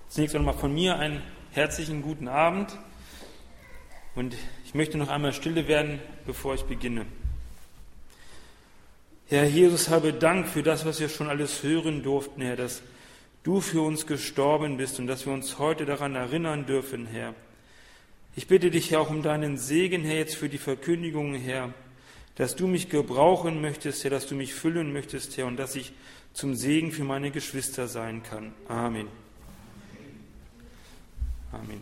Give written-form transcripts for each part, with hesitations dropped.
Zunächst einmal von mir einen herzlichen guten Abend und ich möchte noch einmal stille werden, bevor ich beginne. Herr Jesus, habe Dank für das, was wir schon alles hören durften, Herr, dass du für uns gestorben bist und dass wir uns heute daran erinnern dürfen, Herr. Ich bitte dich, Herr, auch um deinen Segen, Herr, jetzt für die Verkündigung, Herr, dass du mich gebrauchen möchtest, Herr, dass du mich füllen möchtest, Herr, und dass ich zum Segen für meine Geschwister sein kann. Amen. Amen.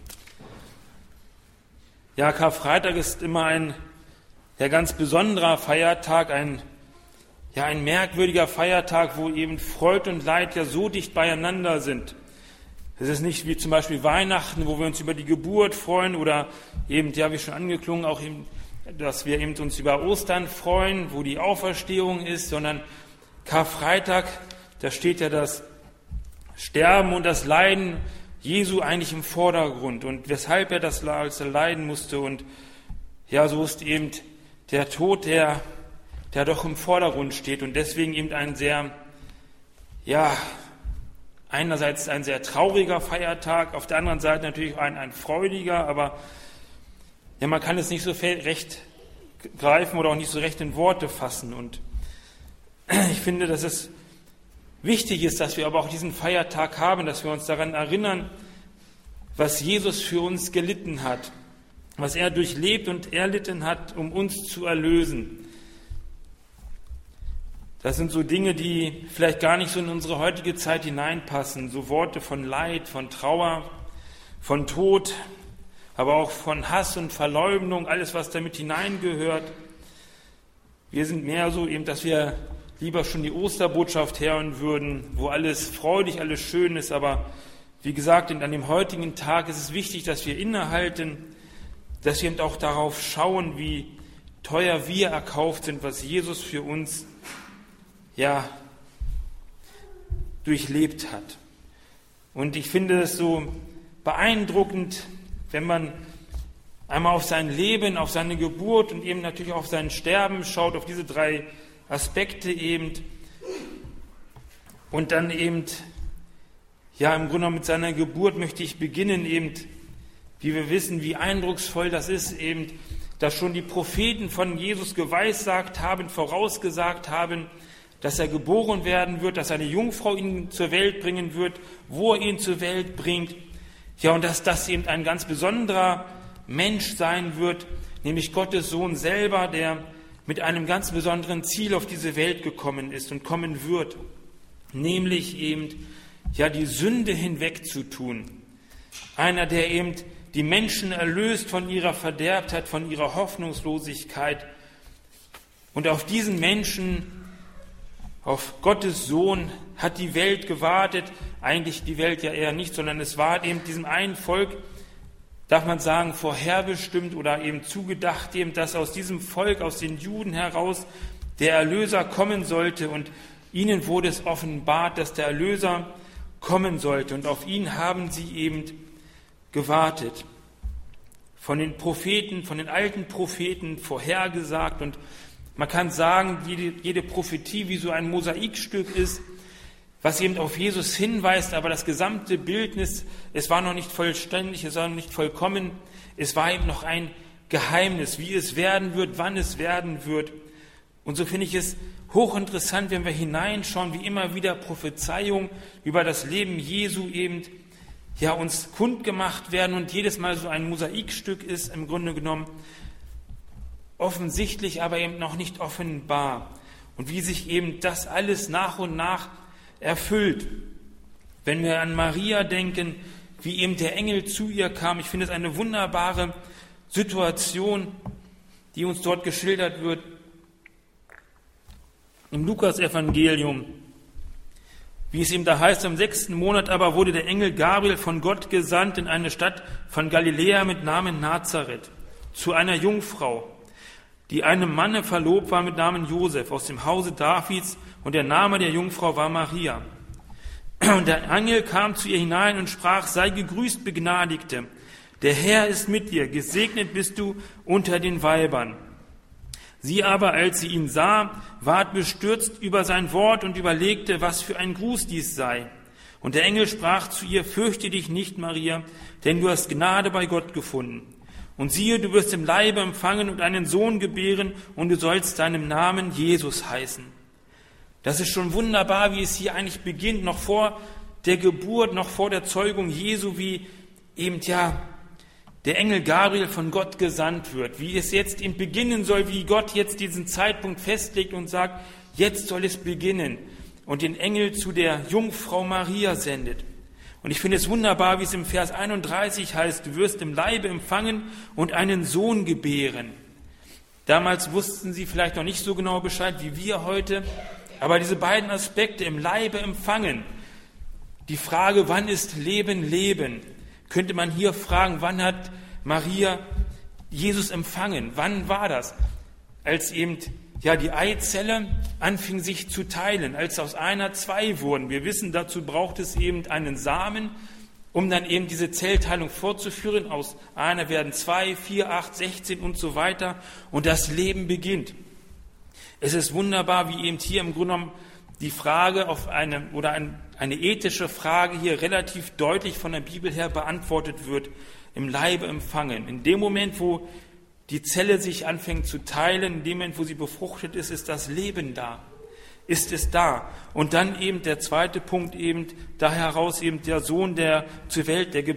Ja, Karfreitag ist immer ein ganz besonderer Feiertag, ein merkwürdiger Feiertag, wo eben Freud und Leid ja so dicht beieinander sind. Es ist nicht wie zum Beispiel Weihnachten, wo wir uns über die Geburt freuen oder eben, ja, wie schon angeklungen, auch eben, dass wir eben uns über Ostern freuen, wo die Auferstehung ist, sondern Karfreitag, da steht ja das Sterben und das Leiden Jesu eigentlich im Vordergrund und weshalb er das leiden musste. Und ja, so ist eben der Tod, der doch im Vordergrund steht und deswegen eben einerseits ein sehr trauriger Feiertag, auf der anderen Seite natürlich ein freudiger, aber ja, man kann es nicht so recht greifen oder auch nicht so recht in Worte fassen. Und ich finde, dass es wichtig ist, dass wir aber auch diesen Feiertag haben, dass wir uns daran erinnern, was Jesus für uns gelitten hat, was er durchlebt und erlitten hat, um uns zu erlösen. Das sind so Dinge, die vielleicht gar nicht so in unsere heutige Zeit hineinpassen, so Worte von Leid, von Trauer, von Tod, aber auch von Hass und Verleumdung, alles, was damit hineingehört. Wir sind mehr so eben, dass wir lieber schon die Osterbotschaft hören würden, wo alles freudig, alles schön ist. Aber wie gesagt, an dem heutigen Tag ist es wichtig, dass wir innehalten, dass wir eben auch darauf schauen, wie teuer wir erkauft sind, was Jesus für uns durchlebt hat. Und ich finde es so beeindruckend, wenn man einmal auf sein Leben, auf seine Geburt und eben natürlich auf sein Sterben schaut, auf diese drei Aspekte eben und dann eben, im Grunde genommen mit seiner Geburt möchte ich beginnen eben, wie wir wissen, wie eindrucksvoll das ist eben, dass schon die Propheten von Jesus geweissagt haben, vorausgesagt haben, dass er geboren werden wird, dass eine Jungfrau ihn zur Welt bringen wird, wo er ihn zur Welt bringt, und dass das eben ein ganz besonderer Mensch sein wird, nämlich Gottes Sohn selber, der mit einem ganz besonderen Ziel auf diese Welt gekommen ist und kommen wird, nämlich eben die Sünde hinwegzutun. Einer, der eben die Menschen erlöst von ihrer Verderbtheit, von ihrer Hoffnungslosigkeit. Und auf diesen Menschen, auf Gottes Sohn, hat die Welt gewartet, eigentlich die Welt ja eher nicht, sondern es war eben diesem einen Volk, darf man sagen, vorherbestimmt oder eben zugedacht, eben, dass aus diesem Volk, aus den Juden heraus, der Erlöser kommen sollte. Und ihnen wurde es offenbart, dass der Erlöser kommen sollte. Und auf ihn haben sie eben gewartet. Von den Propheten, von den alten Propheten vorhergesagt. Und man kann sagen, jede Prophetie wie so ein Mosaikstück ist, was eben auf Jesus hinweist, aber das gesamte Bildnis, es war noch nicht vollständig, es war noch nicht vollkommen, es war eben noch ein Geheimnis, wie es werden wird, wann es werden wird. Und so finde ich es hochinteressant, wenn wir hineinschauen, wie immer wieder Prophezeiungen über das Leben Jesu eben uns kundgemacht werden und jedes Mal so ein Mosaikstück ist, im Grunde genommen offensichtlich, aber eben noch nicht offenbar. Und wie sich eben das alles nach und nach erfüllt. Wenn wir an Maria denken, wie eben der Engel zu ihr kam, ich finde es eine wunderbare Situation, die uns dort geschildert wird. Im Lukas-Evangelium, wie es ihm da heißt, im 6. Monat aber wurde der Engel Gabriel von Gott gesandt in eine Stadt von Galiläa mit Namen Nazareth, zu einer Jungfrau, die einem Manne verlobt war mit Namen Josef aus dem Hause Davids, und der Name der Jungfrau war Maria. Und der Engel kam zu ihr hinein und sprach: Sei gegrüßt, Begnadigte, der Herr ist mit dir, gesegnet bist du unter den Weibern. Sie aber, als sie ihn sah, ward bestürzt über sein Wort und überlegte, was für ein Gruß dies sei. Und der Engel sprach zu ihr, fürchte dich nicht, Maria, denn du hast Gnade bei Gott gefunden. Und siehe, du wirst im Leibe empfangen und einen Sohn gebären, und du sollst seinen Namen Jesus heißen. Das ist schon wunderbar, wie es hier eigentlich beginnt, noch vor der Geburt, noch vor der Zeugung Jesu, wie eben der Engel Gabriel von Gott gesandt wird, wie es jetzt eben beginnen soll, wie Gott jetzt diesen Zeitpunkt festlegt und sagt, jetzt soll es beginnen und den Engel zu der Jungfrau Maria sendet. Und ich finde es wunderbar, wie es im Vers 31 heißt, du wirst im Leibe empfangen und einen Sohn gebären. Damals wussten sie vielleicht noch nicht so genau Bescheid wie wir heute, aber diese beiden Aspekte, im Leibe empfangen, die Frage, wann ist Leben Leben, könnte man hier fragen, wann hat Maria Jesus empfangen? Wann war das? Als eben die Eizelle anfing sich zu teilen, als aus einer zwei wurden. Wir wissen, dazu braucht es eben einen Samen, um dann eben diese Zellteilung fortzuführen. Aus einer werden 2, 4, 8, 16 und so weiter. Und das Leben beginnt. Es ist wunderbar, wie eben hier im Grunde genommen die Frage auf eine ethische Frage hier relativ deutlich von der Bibel her beantwortet wird, im Leibe empfangen. In dem Moment, wo die Zelle sich anfängt zu teilen, in dem Moment, wo sie befruchtet ist, ist das Leben da. Ist es da. Und dann eben der zweite Punkt eben, da heraus eben der Sohn, der zur Welt, der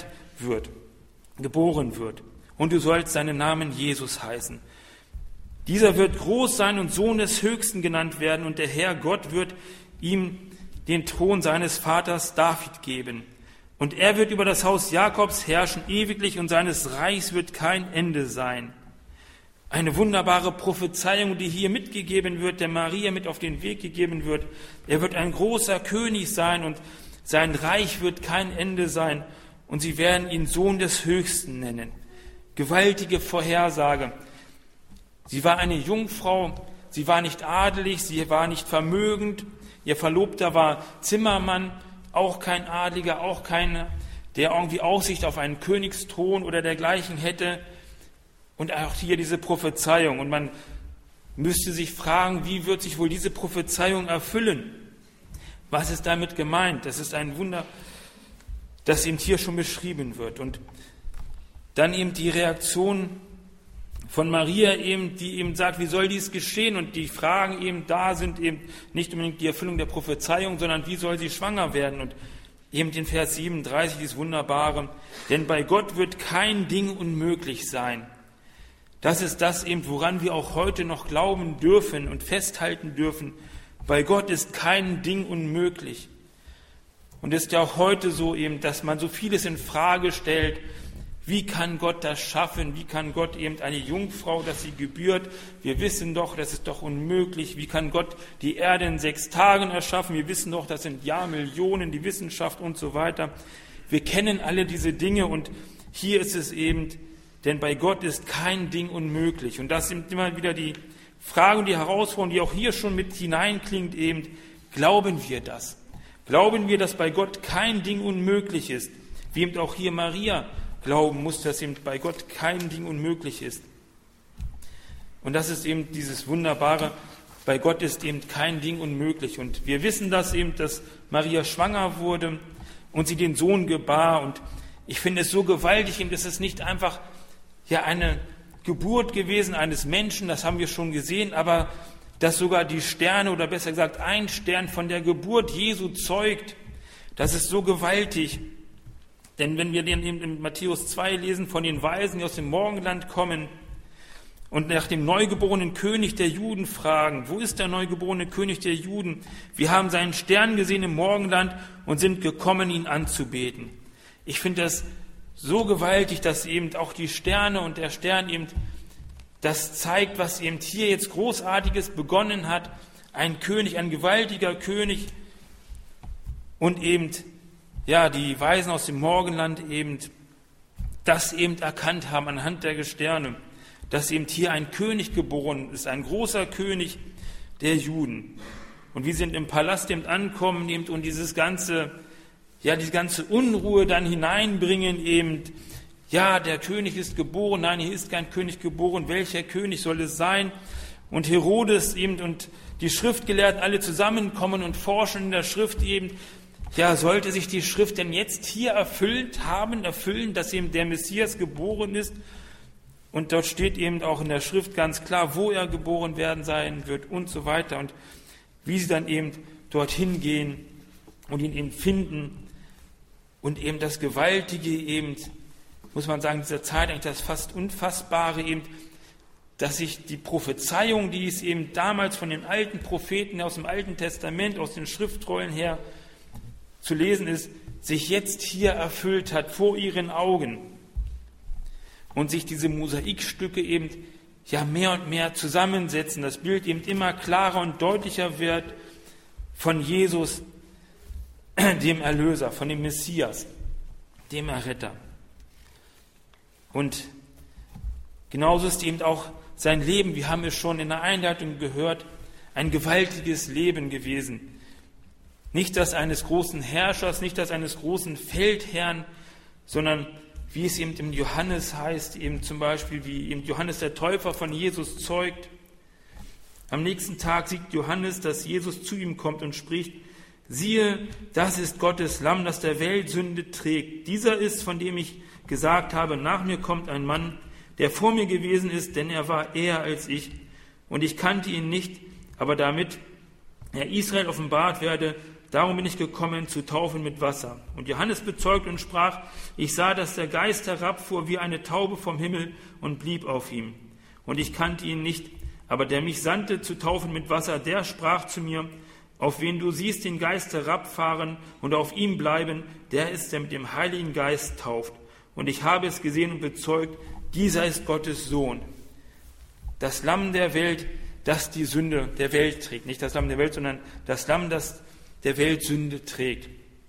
geboren wird. Und du sollst seinen Namen Jesus heißen. Dieser wird groß sein und Sohn des Höchsten genannt werden, und der Herr Gott wird ihm den Thron seines Vaters David geben. Und er wird über das Haus Jakobs herrschen ewiglich, und seines Reichs wird kein Ende sein. Eine wunderbare Prophezeiung, die hier mitgegeben wird, der Maria mit auf den Weg gegeben wird. Er wird ein großer König sein, und sein Reich wird kein Ende sein, und sie werden ihn Sohn des Höchsten nennen. Gewaltige Vorhersage. Sie war eine Jungfrau, sie war nicht adelig, sie war nicht vermögend, ihr Verlobter war Zimmermann, auch kein Adliger, auch keiner, der irgendwie Aussicht auf einen Königsthron oder dergleichen hätte. Und auch hier diese Prophezeiung. Und man müsste sich fragen, wie wird sich wohl diese Prophezeiung erfüllen? Was ist damit gemeint? Das ist ein Wunder, das eben hier schon beschrieben wird. Und dann eben die Reaktion von Maria eben, die eben sagt, wie soll dies geschehen? Und die Fragen eben da sind eben nicht unbedingt die Erfüllung der Prophezeiung, sondern wie soll sie schwanger werden? Und eben in Vers 37 dieses Wunderbare, denn bei Gott wird kein Ding unmöglich sein. Das ist das eben, woran wir auch heute noch glauben dürfen und festhalten dürfen. Bei Gott ist kein Ding unmöglich. Und es ist ja auch heute so eben, dass man so vieles in Frage stellt. Wie kann Gott das schaffen? Wie kann Gott eben eine Jungfrau, dass sie gebührt? Wir wissen doch, das ist doch unmöglich. Wie kann Gott die Erde in 6 Tagen erschaffen? Wir wissen doch, das sind Jahrmillionen, die Wissenschaft und so weiter. Wir kennen alle diese Dinge, und hier ist es eben, denn bei Gott ist kein Ding unmöglich. Und das sind immer wieder die Fragen und die Herausforderungen, die auch hier schon mit hineinklingt eben. Glauben wir das? Glauben wir, dass bei Gott kein Ding unmöglich ist? Wie eben auch hier Maria glauben muss, dass eben bei Gott kein Ding unmöglich ist. Und das ist eben dieses Wunderbare, bei Gott ist eben kein Ding unmöglich. Und wir wissen das eben, dass Maria schwanger wurde und sie den Sohn gebar. Und ich finde es so gewaltig, eben, es ist nicht einfach eine Geburt gewesen eines Menschen, das haben wir schon gesehen, aber dass sogar die Sterne, oder besser gesagt ein Stern von der Geburt Jesu zeugt, das ist so gewaltig. Denn wenn wir den in Matthäus 2 lesen von den Weisen, die aus dem Morgenland kommen und nach dem neugeborenen König der Juden fragen, wo ist der neugeborene König der Juden? Wir haben seinen Stern gesehen im Morgenland und sind gekommen, ihn anzubeten. Ich finde das so gewaltig, dass eben auch die Sterne und der Stern eben das zeigt, was eben hier jetzt Großartiges begonnen hat. Ein König, ein gewaltiger König, und eben die Weisen aus dem Morgenland eben das eben erkannt haben anhand der Sterne, dass eben hier ein König geboren ist, ein großer König der Juden. Und wir sind im Palast eben ankommen eben und diese ganze Unruhe dann hineinbringen eben, der König ist geboren, nein, hier ist kein König geboren, welcher König soll es sein? Und Herodes eben und die Schriftgelehrten alle zusammenkommen und forschen in der Schrift eben, ja, sollte sich die Schrift denn jetzt hier erfüllen, dass eben der Messias geboren ist? Und dort steht eben auch in der Schrift ganz klar, wo er geboren werden sein wird und so weiter. Und wie sie dann eben dorthin gehen und ihn eben finden. Und eben das Gewaltige eben, muss man sagen, dieser Zeit eigentlich das fast Unfassbare eben, dass sich die Prophezeiung, die es eben damals von den alten Propheten aus dem Alten Testament, aus den Schriftrollen her zu lesen ist, sich jetzt hier erfüllt hat vor ihren Augen und sich diese Mosaikstücke eben ja mehr und mehr zusammensetzen, das Bild eben immer klarer und deutlicher wird von Jesus, dem Erlöser, von dem Messias, dem Erretter. Und genauso ist eben auch sein Leben, wir haben es schon in der Einleitung gehört, ein gewaltiges Leben gewesen. Nicht das eines großen Herrschers, nicht das eines großen Feldherrn, sondern wie es eben im Johannes heißt, eben zum Beispiel, wie eben Johannes der Täufer von Jesus zeugt. Am nächsten Tag sieht Johannes, dass Jesus zu ihm kommt und spricht: Siehe, das ist Gottes Lamm, das der Welt Sünde trägt. Dieser ist, von dem ich gesagt habe, nach mir kommt ein Mann, der vor mir gewesen ist, denn er war eher als ich. Und ich kannte ihn nicht, aber damit er Israel offenbart werde, darum bin ich gekommen, zu taufen mit Wasser. Und Johannes bezeugt und sprach: Ich sah, dass der Geist herabfuhr wie eine Taube vom Himmel und blieb auf ihm. Und ich kannte ihn nicht, aber der mich sandte, zu taufen mit Wasser, der sprach zu mir: Auf wen du siehst den Geist herabfahren und auf ihm bleiben, der ist, der mit dem Heiligen Geist tauft. Und ich habe es gesehen und bezeugt, dieser ist Gottes Sohn. Das Lamm der Welt, das die Sünde der Welt trägt. Nicht das Lamm der Welt, sondern das Lamm, das der Welt Sünde trägt.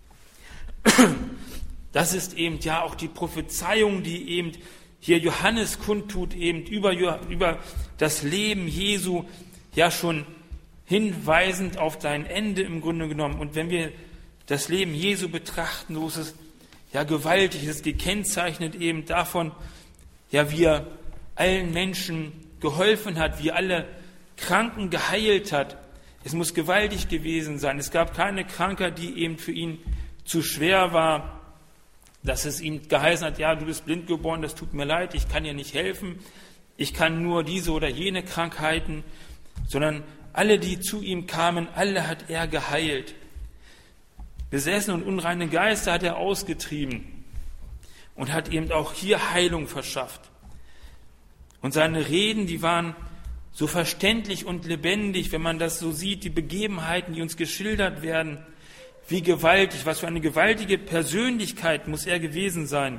Das ist eben ja auch die Prophezeiung, die eben hier Johannes kundtut, eben über das Leben Jesu, ja schon hinweisend auf sein Ende im Grunde genommen. Und wenn wir das Leben Jesu betrachten, so ist es ja gewaltig, es ist gekennzeichnet eben davon, ja, wie er allen Menschen geholfen hat, wie alle Kranken geheilt hat. Es muss gewaltig gewesen sein. Es gab keine Krankheit, die eben für ihn zu schwer war, dass es ihm geheißen hat: Ja, du bist blind geboren, das tut mir leid, ich kann dir nicht helfen, ich kann nur diese oder jene Krankheiten, sondern alle, die zu ihm kamen, alle hat er geheilt. Besessene und unreine Geister hat er ausgetrieben und hat eben auch hier Heilung verschafft. Und seine Reden, die waren so verständlich und lebendig, wenn man das so sieht, die Begebenheiten, die uns geschildert werden, wie gewaltig, was für eine gewaltige Persönlichkeit muss er gewesen sein.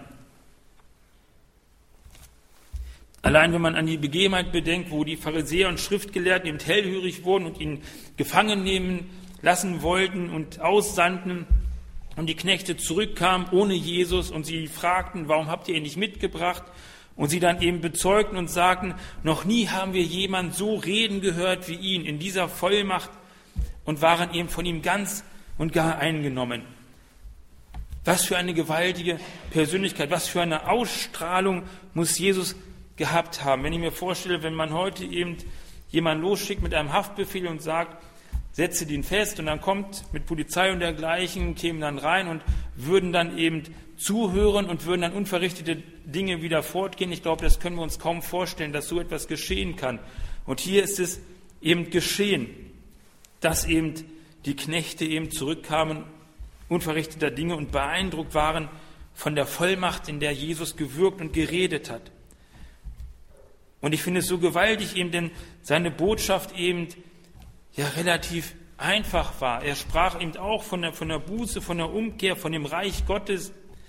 Allein wenn man an die Begebenheit bedenkt, wo die Pharisäer und Schriftgelehrten eben hellhörig wurden und ihn gefangen nehmen lassen wollten und aussandten und die Knechte zurückkamen ohne Jesus und sie fragten: Warum habt ihr ihn nicht mitgebracht? Und sie dann eben bezeugten und sagten: Noch nie haben wir jemand so reden gehört wie ihn in dieser Vollmacht, und waren eben von ihm ganz und gar eingenommen. Was für eine gewaltige Persönlichkeit, was für eine Ausstrahlung muss Jesus gehabt haben. Wenn ich mir vorstelle, wenn man heute eben jemanden losschickt mit einem Haftbefehl und sagt: Setze den fest, und dann kommt mit Polizei und dergleichen, kämen dann rein und würden dann eben zuhören und würden dann unverrichtete Dinge wieder fortgehen. Ich glaube, das können wir uns kaum vorstellen, dass so etwas geschehen kann. Und hier ist es eben geschehen, dass eben die Knechte eben zurückkamen, unverrichteter Dinge, und beeindruckt waren von der Vollmacht, in der Jesus gewirkt und geredet hat. Und ich finde es so gewaltig eben, denn seine Botschaft eben ja relativ einfach war. Er sprach eben auch von der Buße, von der Umkehr, von dem Reich Gottes.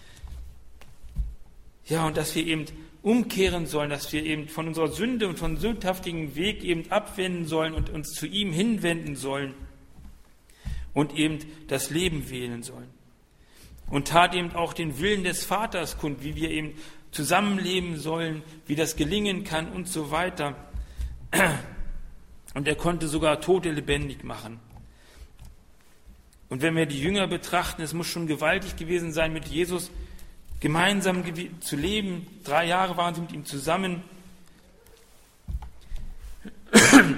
Ja, und dass wir eben umkehren sollen, dass wir eben von unserer Sünde und von sündhaftigen Weg eben abwenden sollen und uns zu ihm hinwenden sollen und eben das Leben wählen sollen. Und tat eben auch den Willen des Vaters kund, wie wir eben zusammenleben sollen, wie das gelingen kann und so weiter. Und er konnte sogar Tote lebendig machen. Und wenn wir die Jünger betrachten, es muss schon gewaltig gewesen sein, mit Jesus gemeinsam zu leben. 3 Jahre waren sie mit ihm zusammen.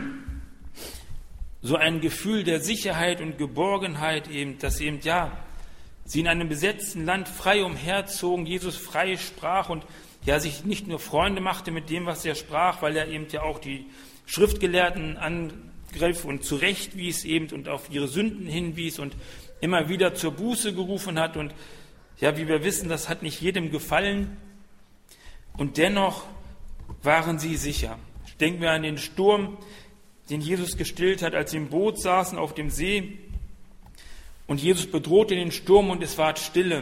So ein Gefühl der Sicherheit und Geborgenheit eben, dass eben, ja, sie in einem besetzten Land frei umherzogen, Jesus frei sprach und ja sich nicht nur Freunde machte mit dem, was er sprach, weil er eben ja auch die Schriftgelehrten angriff und zurechtwies eben und auf ihre Sünden hinwies und immer wieder zur Buße gerufen hat. Und ja, wie wir wissen, das hat nicht jedem gefallen. Und dennoch waren sie sicher. Denken wir an den Sturm, den Jesus gestillt hat, als sie im Boot saßen auf dem See. Und Jesus bedrohte den Sturm und es ward Stille.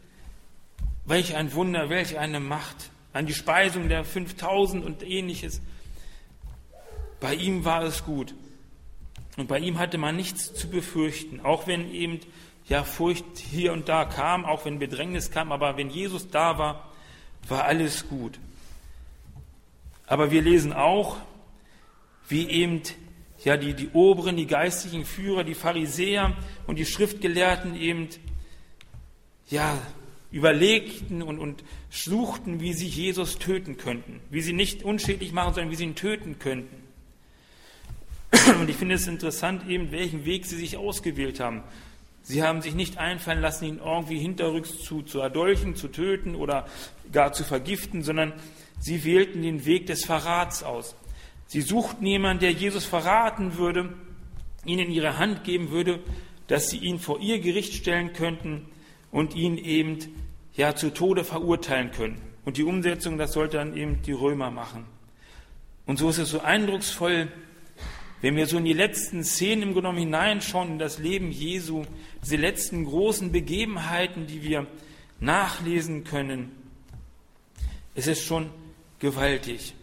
Welch ein Wunder, welch eine Macht. An die Speisung der 5000 und ähnliches. Bei ihm war es gut. Und bei ihm hatte man nichts zu befürchten. Auch wenn eben ja Furcht hier und da kam, auch wenn Bedrängnis kam. Aber wenn Jesus da war, war alles gut. Aber wir lesen auch, wie eben ja die Oberen, die geistlichen Führer, die Pharisäer und die Schriftgelehrten eben ja überlegten und suchten, wie sie Jesus töten könnten. Wie sie nicht unschädlich machen, sondern wie sie ihn töten könnten. Und ich finde es interessant eben, welchen Weg sie sich ausgewählt haben. Sie haben sich nicht einfallen lassen, ihn irgendwie hinterrücks zu erdolchen, zu töten oder gar zu vergiften, sondern sie wählten den Weg des Verrats aus. Sie suchten jemanden, der Jesus verraten würde, ihn in ihre Hand geben würde, dass sie ihn vor ihr Gericht stellen könnten und ihn eben ja zu Tode verurteilen können. Und die Umsetzung, das sollte dann eben die Römer machen. Und so ist es so eindrucksvoll, wenn wir so in die letzten Szenen im Grunde genommen hineinschauen, in das Leben Jesu, diese letzten großen Begebenheiten, die wir nachlesen können, es ist schon gewaltig.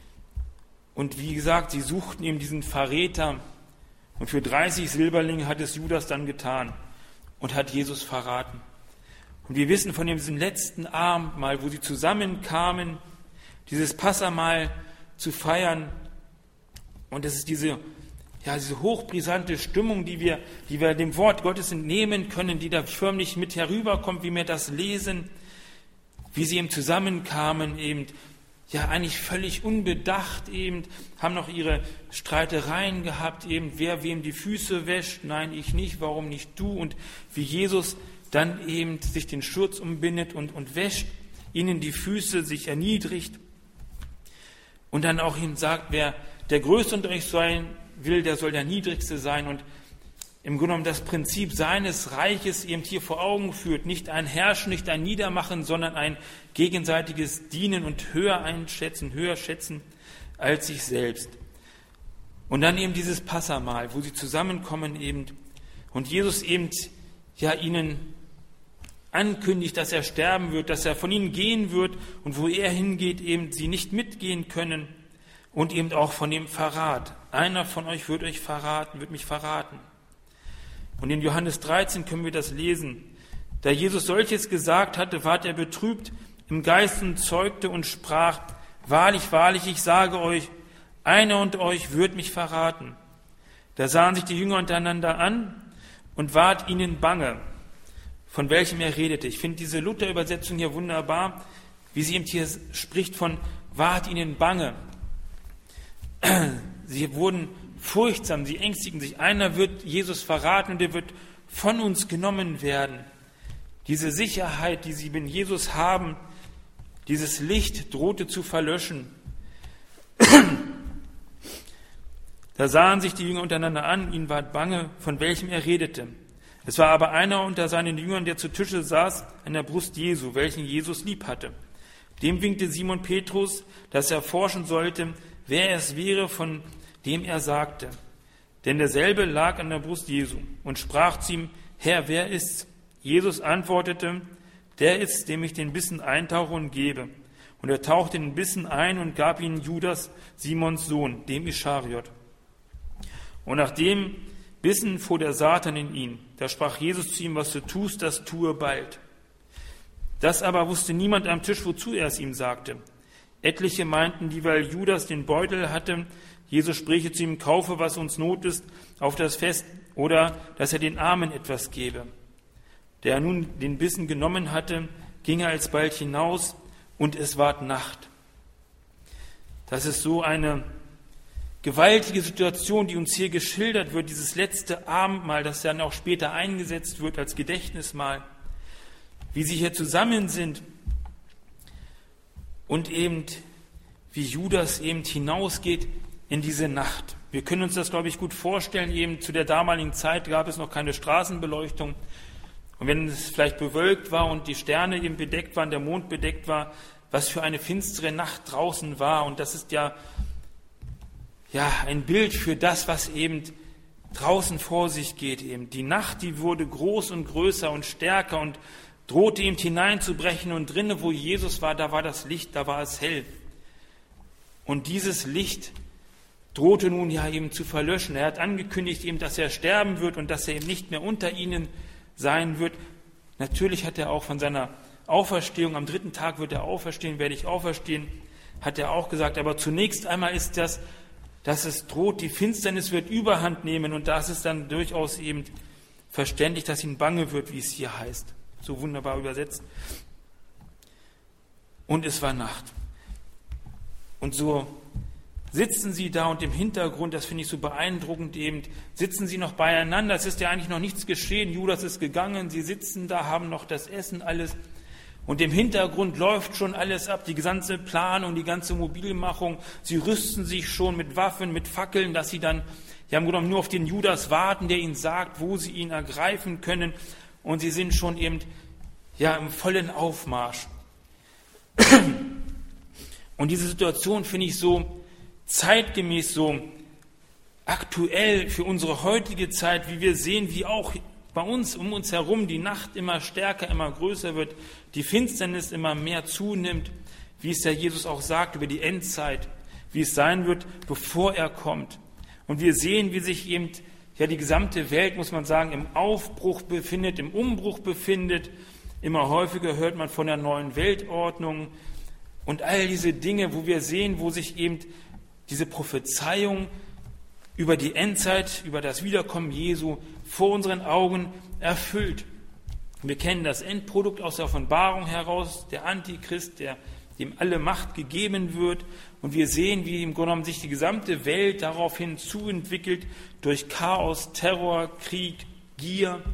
Und wie gesagt, sie suchten eben diesen Verräter und für 30 Silberlinge hat es Judas dann getan und hat Jesus verraten. Und wir wissen von diesem letzten Abendmahl, wo sie zusammenkamen, dieses Passamahl zu feiern. Und es ist diese hochbrisante Stimmung, die wir dem Wort Gottes entnehmen können, die da förmlich mit herüberkommt, wie wir das lesen, wie sie eben zusammenkamen, eben, ja, eigentlich völlig unbedacht eben, haben noch ihre Streitereien gehabt, eben, wer wem die Füße wäscht, nein, ich nicht, warum nicht du? Und wie Jesus dann eben sich den Schurz umbindet und wäscht ihnen die Füße, sich erniedrigt und dann auch ihm sagt, wer der Größte unter euch sein will, der soll der Niedrigste sein und im Grunde genommen das Prinzip seines Reiches eben hier vor Augen führt. Nicht ein Herrschen, nicht ein Niedermachen, sondern ein gegenseitiges Dienen und höher schätzen als sich selbst. Und dann eben dieses Passamahl, wo sie zusammenkommen eben und Jesus eben ja ihnen ankündigt, dass er sterben wird, dass er von ihnen gehen wird und wo er hingeht, eben sie nicht mitgehen können und eben auch von dem Verrat. Einer von euch wird mich verraten. Und in Johannes 13 können wir das lesen. Da Jesus solches gesagt hatte, ward er betrübt im Geist und zeugte und sprach, wahrlich, wahrlich, ich sage euch, einer unter euch wird mich verraten. Da sahen sich die Jünger untereinander an und ward ihnen bange, von welchem er redete. Ich finde diese Luther-Übersetzung hier wunderbar, wie sie eben hier spricht von ward ihnen bange. Sie wurden furchtsam, sie ängstigen sich. Einer wird Jesus verraten und er wird von uns genommen werden. Diese Sicherheit, die sie in Jesus haben, dieses Licht drohte zu verlöschen. Da sahen sich die Jünger untereinander an, ihnen ward bange, von welchem er redete. Es war aber einer unter seinen Jüngern, der zu Tische saß, an der Brust Jesu, welchen Jesus lieb hatte. Dem winkte Simon Petrus, dass er forschen sollte, wer es wäre, von dem er sagte. Denn derselbe lag an der Brust Jesu und sprach zu ihm, Herr, wer ist's? Jesus antwortete, der ist's, dem ich den Bissen eintauche und gebe. Und er tauchte den Bissen ein und gab ihn Judas, Simons Sohn, dem Ischariot. Und nach dem Bissen fuhr der Satan in ihn. Da sprach Jesus zu ihm, was du tust, das tue bald. Das aber wusste niemand am Tisch, wozu er es ihm sagte. Etliche meinten, dieweil Judas den Beutel hatte, Jesus spräche zu ihm, kaufe, was uns Not ist, auf das Fest, oder dass er den Armen etwas gebe. Der nun den Bissen genommen hatte, ging er alsbald hinaus, und es ward Nacht. Das ist so eine gewaltige Situation, die uns hier geschildert wird, dieses letzte Abendmahl, das dann auch später eingesetzt wird als Gedächtnismahl. wie sie hier zusammen sind und eben wie Judas eben hinausgeht in diese Nacht. Wir können uns das, glaube ich, gut vorstellen. Eben zu der damaligen Zeit gab es noch keine Straßenbeleuchtung. Und wenn es vielleicht bewölkt war und die Sterne eben bedeckt waren, der Mond bedeckt war, was für eine finstere Nacht draußen war. Und das ist ja ein Bild für das, was eben draußen vor sich geht. Eben die Nacht, die wurde groß und größer und stärker und drohte eben hineinzubrechen. Und drinnen, wo Jesus war, da war das Licht, da war es hell. Und dieses Licht drohte nun ja eben zu verlöschen. Er hat angekündigt eben, dass er sterben wird und dass er eben nicht mehr unter ihnen sein wird. Natürlich hat er auch von seiner Auferstehung, am 3. Tag wird er auferstehen, werde ich auferstehen, hat er auch gesagt. Aber zunächst einmal ist das, dass es droht, die Finsternis wird Überhand nehmen und da ist es dann durchaus eben verständlich, dass ihnen bange wird, wie es hier heißt. So wunderbar übersetzt. Und es war Nacht. Und so sitzen sie da und im Hintergrund, das finde ich so beeindruckend eben, sitzen sie noch beieinander. Es ist ja eigentlich noch nichts geschehen. Judas ist gegangen, sie sitzen da, haben noch das Essen, alles. Und im Hintergrund läuft schon alles ab, die ganze Planung, die ganze Mobilmachung. Sie rüsten sich schon mit Waffen, mit Fackeln, dass sie dann im Grunde genommen nur auf den Judas warten, der ihnen sagt, wo sie ihn ergreifen können. Und sie sind schon eben im vollen Aufmarsch. Und diese Situation finde ich so zeitgemäß, so aktuell für unsere heutige Zeit, wie wir sehen, wie auch bei uns, um uns herum, die Nacht immer stärker, immer größer wird, die Finsternis immer mehr zunimmt, wie es der Jesus auch sagt über die Endzeit, wie es sein wird, bevor er kommt. Und wir sehen, wie sich eben die gesamte Welt, muss man sagen, im Aufbruch befindet, im Umbruch befindet. Immer häufiger hört man von der neuen Weltordnung und all diese Dinge, wo wir sehen, wo sich eben diese Prophezeiung über die Endzeit, über das Wiederkommen Jesu vor unseren Augen erfüllt. Wir kennen das Endprodukt aus der Offenbarung heraus, der Antichrist, dem alle Macht gegeben wird. Und wir sehen, wie im Grunde genommen sich die gesamte Welt daraufhin zuentwickelt durch Chaos, Terror, Krieg, Gier.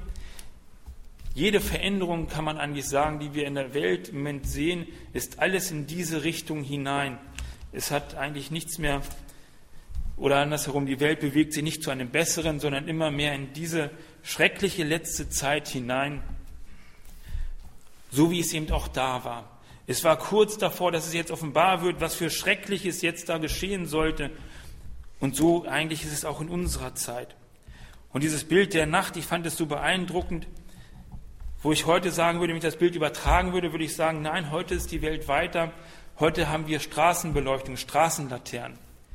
Jede Veränderung, kann man eigentlich sagen, die wir in der Welt im Moment sehen, ist alles in diese Richtung hinein. Es hat eigentlich nichts mehr, oder andersherum, die Welt bewegt sich nicht zu einem Besseren, sondern immer mehr in diese schreckliche letzte Zeit hinein, so wie es eben auch da war. Es war kurz davor, dass es jetzt offenbar wird, was für Schreckliches jetzt da geschehen sollte. Und so eigentlich ist es auch in unserer Zeit. Und dieses Bild der Nacht, ich fand es so beeindruckend, wo ich heute sagen würde, wenn ich das Bild übertragen würde, würde ich sagen, nein, heute ist die Welt weiter. Heute haben wir Straßenbeleuchtung, Straßenlaternen.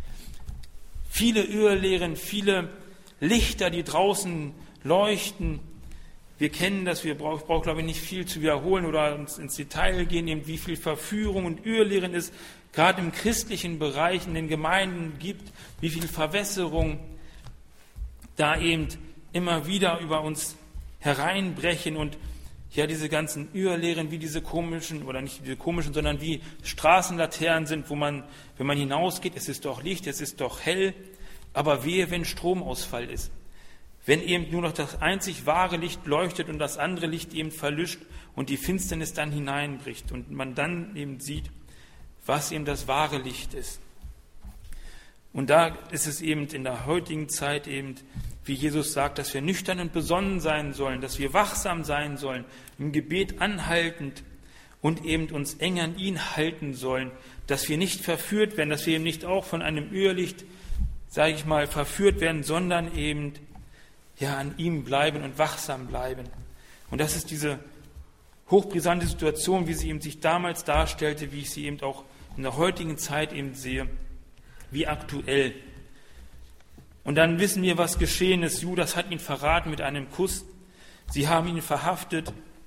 Viele Irrlehren, viele Lichter, die draußen leuchten. Wir kennen das, ich brauche, glaube ich, nicht viel zu wiederholen oder ins Detail gehen, eben wie viel Verführung und Irrlehren es gerade im christlichen Bereich in den Gemeinden gibt, wie viel Verwässerung da eben immer wieder über uns hereinbrechen und diese ganzen Irrlehren, wie diese komischen, oder nicht diese komischen, sondern wie Straßenlaternen sind, wo man, wenn man hinausgeht, es ist doch Licht, es ist doch hell, aber wehe, wenn Stromausfall ist. Wenn eben nur noch das einzig wahre Licht leuchtet und das andere Licht eben verlischt und die Finsternis dann hineinbricht und man dann eben sieht, was eben das wahre Licht ist. Und da ist es eben in der heutigen Zeit eben, wie Jesus sagt, dass wir nüchtern und besonnen sein sollen, dass wir wachsam sein sollen, im Gebet anhaltend und eben uns eng an ihn halten sollen, dass wir nicht verführt werden, dass wir eben nicht auch von einem Irrlicht, sage ich mal, verführt werden, sondern eben an ihm bleiben und wachsam bleiben. Und das ist diese hochbrisante Situation, wie sie eben sich damals darstellte, wie ich sie eben auch in der heutigen Zeit eben sehe, wie aktuell. Und dann wissen wir, was geschehen ist. Judas hat ihn verraten mit einem Kuss. Sie haben ihn verhaftet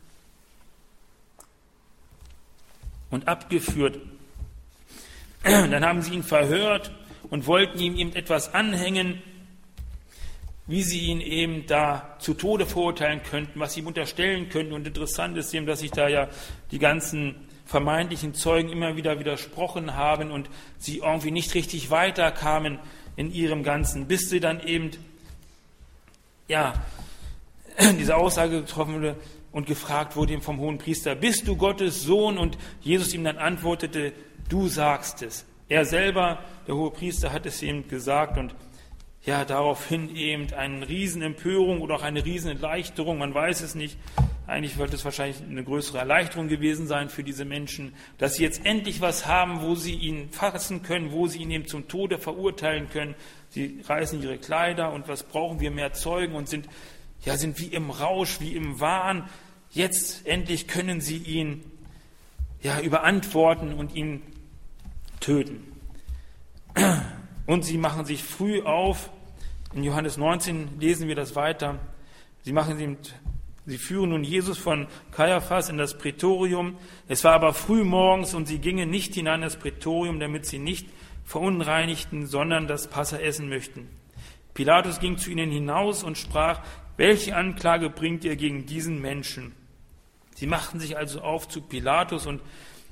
und abgeführt. Dann haben sie ihn verhört und wollten ihm eben etwas anhängen, wie sie ihn eben da zu Tode verurteilen könnten, was sie ihm unterstellen könnten. Und interessant ist eben, dass sich da die ganzen vermeintlichen Zeugen immer wieder widersprochen haben und sie irgendwie nicht richtig weiterkamen in ihrem Ganzen, bis sie dann eben diese Aussage getroffen wurde, und gefragt wurde ihm vom Hohenpriester, bist du Gottes Sohn? Und Jesus ihm dann antwortete, du sagst es. Er selber, der Hohepriester, hat es ihm gesagt und ja, daraufhin eben eine Riesenempörung oder auch eine Riesenerleichterung, man weiß es nicht. Eigentlich wird es wahrscheinlich eine größere Erleichterung gewesen sein für diese Menschen, dass sie jetzt endlich was haben, wo sie ihn fassen können, wo sie ihn eben zum Tode verurteilen können. Sie reißen ihre Kleider und was brauchen wir mehr Zeugen und sind wie im Rausch, wie im Wahn. Jetzt endlich können sie ihn überantworten und ihn töten. Und sie machen sich früh auf. In Johannes 19 lesen wir das weiter. Sie führen nun Jesus von Kaiaphas in das Prätorium. Es war aber früh morgens und sie gingen nicht hinein in das Prätorium, damit sie nicht verunreinigten, sondern das Passa essen möchten. Pilatus ging zu ihnen hinaus und sprach, welche Anklage bringt ihr gegen diesen Menschen? Sie machten sich also auf zu Pilatus und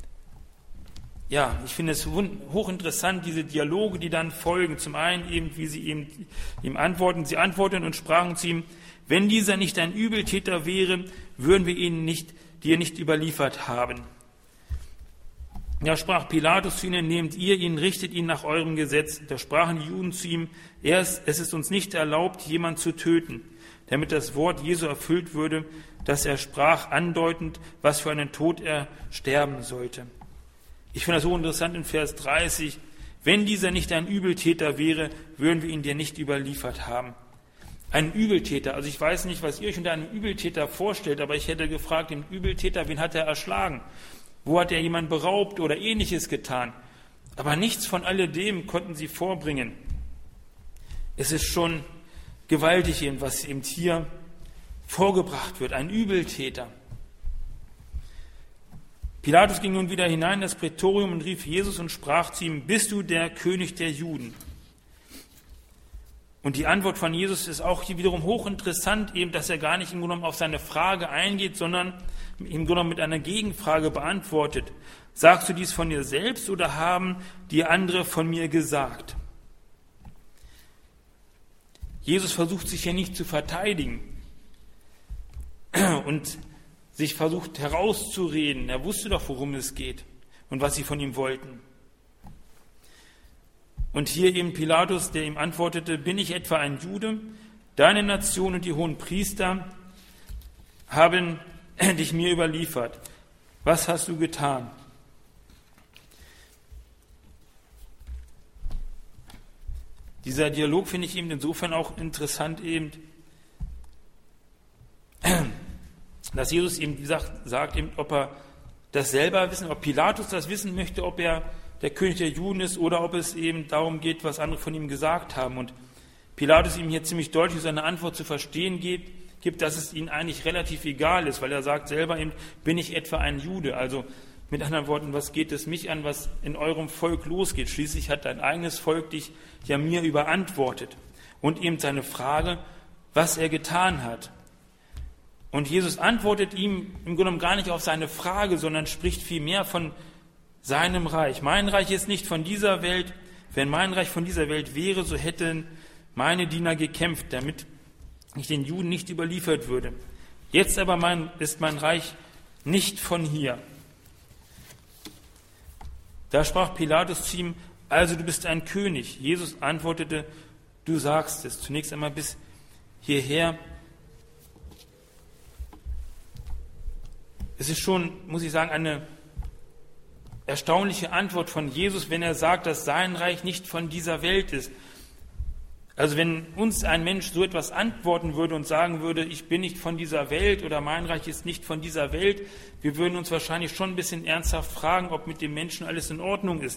ich finde es hochinteressant, diese Dialoge, die dann folgen. Zum einen eben, wie sie ihm antworten. Sie antworten und sprachen zu ihm, wenn dieser nicht ein Übeltäter wäre, würden wir ihn dir nicht überliefert haben. Da sprach Pilatus zu ihnen, nehmt ihr ihn, richtet ihn nach eurem Gesetz. Da sprachen die Juden zu ihm, es ist uns nicht erlaubt, jemanden zu töten, damit das Wort Jesu erfüllt würde, das er sprach, andeutend, was für einen Tod er sterben sollte. Ich finde das so interessant in Vers 30. Wenn dieser nicht ein Übeltäter wäre, würden wir ihn dir nicht überliefert haben. Ein Übeltäter, also ich weiß nicht, was ihr euch unter einem Übeltäter vorstellt, aber ich hätte gefragt, den Übeltäter, wen hat er erschlagen? Wo hat er jemanden beraubt oder Ähnliches getan? Aber nichts von alledem konnten sie vorbringen. Es ist schon gewaltig, was eben hier vorgebracht wird, ein Übeltäter. Pilatus ging nun wieder hinein in das Prätorium und rief Jesus und sprach zu ihm, bist du der König der Juden? Und die Antwort von Jesus ist auch hier wiederum hochinteressant, eben, dass er gar nicht im Grunde genommen auf seine Frage eingeht, sondern im Grunde genommen mit einer Gegenfrage beantwortet. Sagst du dies von dir selbst oder haben die andere von mir gesagt? Jesus versucht sich hier nicht zu verteidigen und sich versucht herauszureden. Er wusste doch, worum es geht und was sie von ihm wollten. Und hier eben Pilatus, der ihm antwortete, bin ich etwa ein Jude? Deine Nation und die hohen Priester haben dich mir überliefert. Was hast du getan? Dieser Dialog finde ich eben insofern auch interessant, eben, dass Jesus eben sagt, eben, ob er das selber wissen, ob Pilatus das wissen möchte, ob er der König der Juden ist oder ob es eben darum geht, was andere von ihm gesagt haben. Und Pilatus ihm hier ziemlich deutlich seine Antwort zu verstehen gibt, dass es ihm eigentlich relativ egal ist, weil er sagt selber eben, bin ich etwa ein Jude? Also mit anderen Worten, was geht es mich an, was in eurem Volk losgeht? Schließlich hat dein eigenes Volk dich ja mir überantwortet. Und eben seine Frage, was er getan hat. Und Jesus antwortet ihm im Grunde genommen gar nicht auf seine Frage, sondern spricht vielmehr von seinem Reich. Mein Reich ist nicht von dieser Welt. Wenn mein Reich von dieser Welt wäre, so hätten meine Diener gekämpft, damit ich den Juden nicht überliefert würde. Jetzt aber ist mein Reich nicht von hier. Da sprach Pilatus zu ihm, also du bist ein König. Jesus antwortete, du sagst es. Zunächst einmal bis hierher. Es ist schon, muss ich sagen, eine erstaunliche Antwort von Jesus, wenn er sagt, dass sein Reich nicht von dieser Welt ist. Also wenn uns ein Mensch so etwas antworten würde und sagen würde, ich bin nicht von dieser Welt oder mein Reich ist nicht von dieser Welt, wir würden uns wahrscheinlich schon ein bisschen ernsthaft fragen, ob mit dem Menschen alles in Ordnung ist.